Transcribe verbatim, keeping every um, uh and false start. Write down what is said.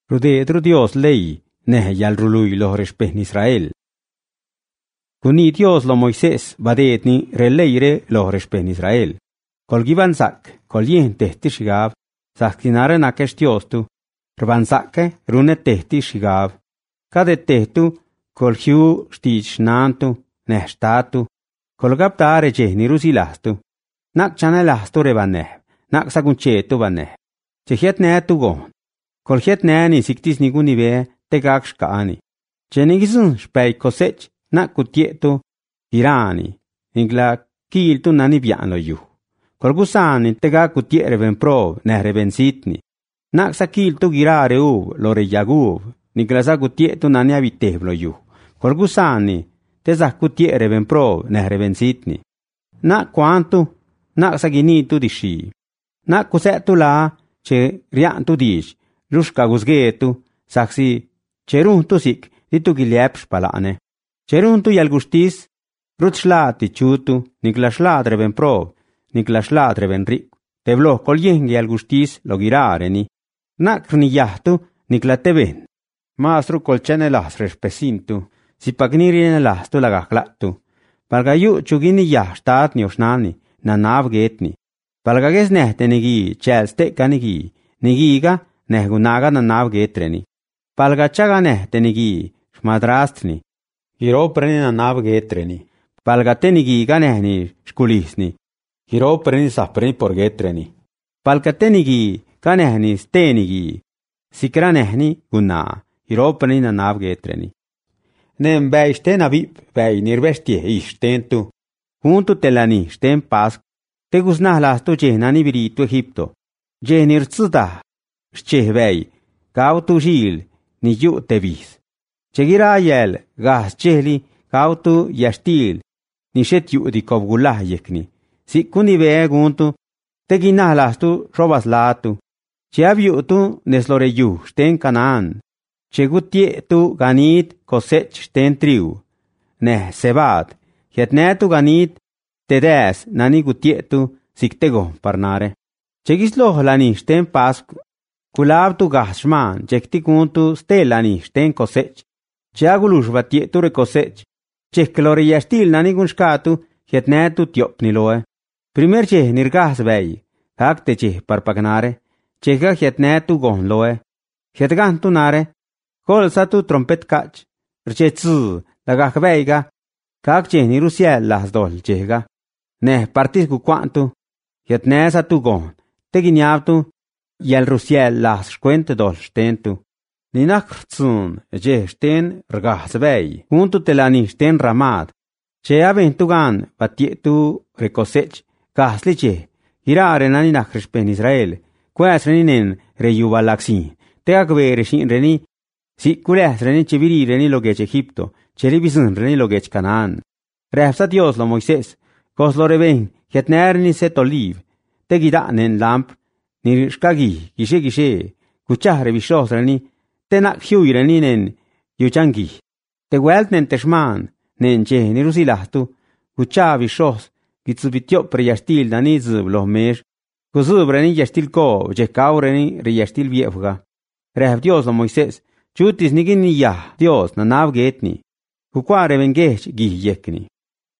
Rudedru Dios ley neh yalrului lo rexpen Israel. Kuni Dios lo Moisés badetni releyre lo rexpen Israel. Kol givansak, kol yen tehti shigav, saktinare nakesh Diostu, rvansakke rune tehti shigav. Kade tehtu kol hiu stich nantu, neh statu, kol gaptare jehni rusilastu. Nak chane lastu rebaneh, nak sagunchetu baneh. Chehiet netu gon. Kol hiet neni siktis niguni be te gakshkaani. Chenigisun spei kosech nak kutietu irani. Ingla kiltu nani bian lo yu. Kol gusani te gak kutiere ben prov nehre ben sitni. Nak sa kiltu girare uv lo re yaguv. Nigla sa kutietu nani abitev lo yu. Kol gusani te sa kutiere ben prov nehre ben sitni. Nak quantu nak sa ginitu di shi. Nak kusetu la che riantu dish. Rushka guzgetu, saksi, cheruntu sik, ditu giliepsh palane. Cheruntu yalgustis, rut shlati chutu, nikla shladre ben prov, nikla shladre ben rik. Teblo kol yengi yalgustis lo girareni. Nak rniyahtu, nikla teben. Mastru kol chene las respesintu, si pagnirine las tu lagaklatu. Palga yu chugini yah shtat nioshnani, nanav getni. Palga ges nehtenigi, chelste nigi, nigiga, nehgunaga nanav getreni. Palga chaga nehtenigi, shmadrastni. Giropreni nanav getreni. Palga tenigi ganehni shkulisni. Giropreni sapreni por getreni. Palga tenigi ganehni stenigi. Sikranehni guna. Giropreni nanav getreni. Nem bei sten avip bei nirbestie ishtentu. Juntu telani sten pask. Te gusnah lastu jehnani viritu Egipto. Jehnir tzuda. Schehvei, gautu gil, ni yu tevis. Chegira yel, gas chehli, gautu yastil, ni shet yu di kovgulah yekni. Si kuni ve guntu, te ginah lastu robas latu. Che aviutu neslore yu, sten Canaan. Che gutie tu ganit cosech sten triu. Neh sebat, jetnetu ganit, tedes nani gutie tu siktego parnare. Che gisloh lani sten pasku. Kulab tu gashman, jekti kuntu stelani sten kosech. Chiagulush batietu re kosech. Chekklore yastil nani gunshkatu, jetnetu tiopni loe. Primer che nirgas vei, hakte che parpagnare. Chega jetnetu gon loe. Jetgantu nare. Kol satu trompet kach. Rche tzu, lagak veiga. Kak che nirusiel las dol chega. Neh partis gu quantu. Jetne satu gon. Teginiabtu. Yel rusiel las shkwente dol shtentu. Ninak rtsun, je shten rgahzvei. Juntu telani shten ramad. Che aventugan batietu recosech. Gasli che. Hirare nani nak reshpen Israel. Kwes reninen reyubalaksin. Te agvere shin reni. Si kules reni cheviri reni logech Egipto. Cheribisun reni logech Canaan. Refsa Dios lo Moisés. Kos lo reben. Jetner ni set oliv. Te gidanen lamp. Ni shkagi, gishe gishe, kuchahre bishosrani, tenak hiuirani nen yuchangi. Te welt nen teshman, nen che ni rusilahtu, kuchah bishos, gitsubitiop preyastil dani zub los mesh, kuzubrani yastil ko, jekaurani reyastil viefga. Rehab Dios lo Moisés, chutis nigin ni yah, Dios nanav getni, kukware vengech gih yekni.